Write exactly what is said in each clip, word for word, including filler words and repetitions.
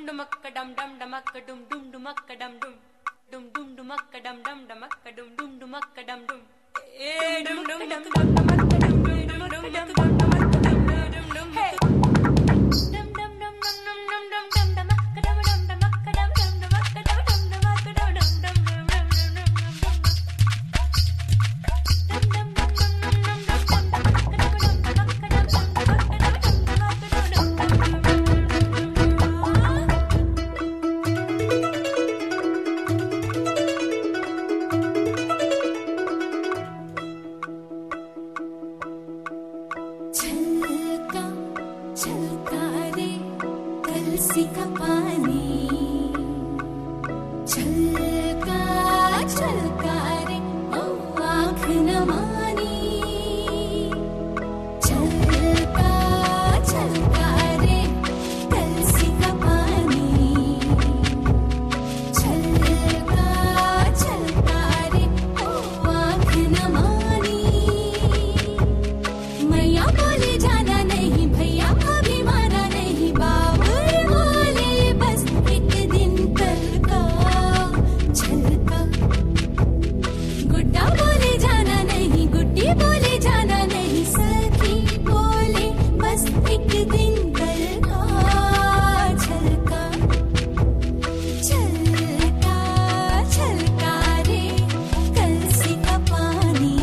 डुमक्का डम डम डमक्का डुम डुम डुमक्का डम डुम डुम डुम डुमक्का डम डम डमक्का डुम डुम डुमक्का डम डुम ए डुम डुम डम डम डमक्का डम डुम डुम डम डम डमक्का डम डम डम हे डम डम डम डम डम डम डम डमक्का डम डम डमक्का डम डम डमक्का डम डम डमक्का डम डम डम का पानी छलका छलका रे ओ आँख न मानी छलका छलका रे कलसी का पानी छलका छलका रे ओ आँख न मानी मैया बोले जाना नहीं भैया अभी माना नहीं बाबू बोले जाना नहीं सखी बोले बस एक दिन कल का छलका छलका छलका रे कलसी का पानी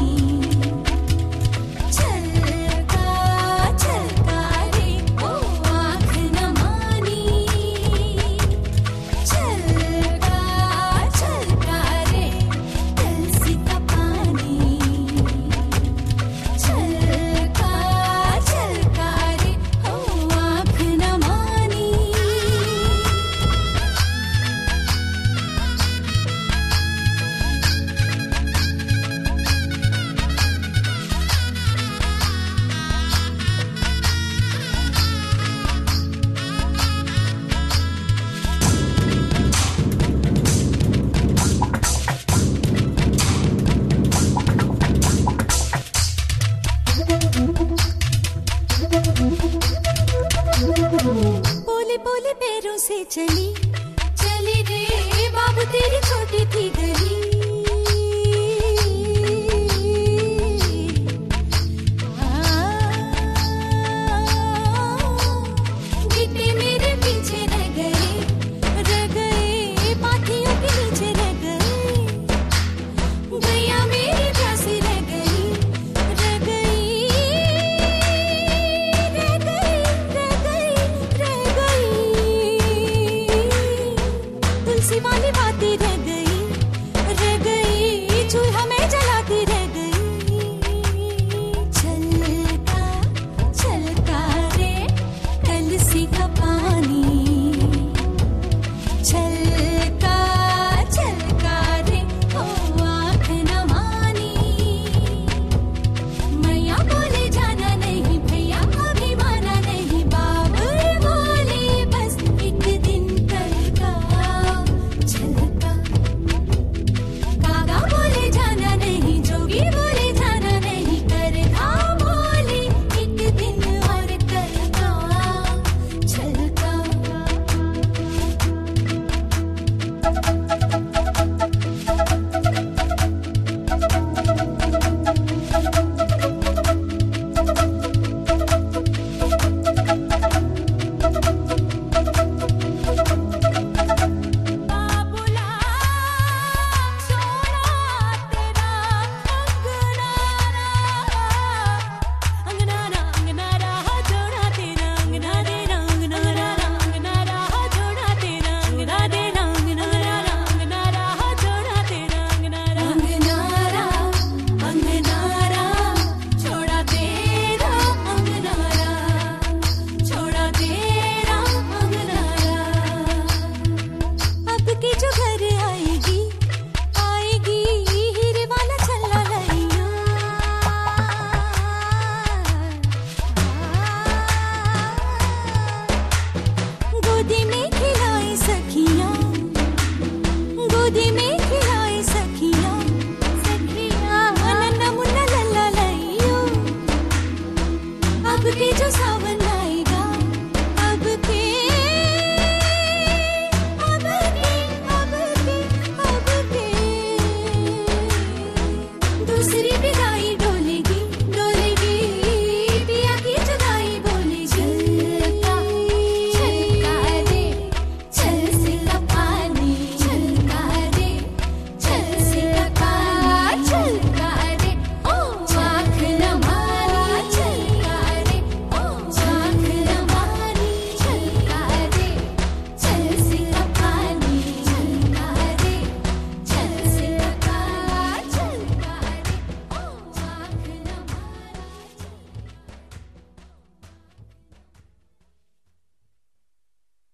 छलका छलका रे ओ आँख न मानी छलका छलका रे कलसी का पानी छलका छलका रे ओ आँख न मानी बोले बोले पैरों से चली चली रे बाबू तेरी छोटी थी गली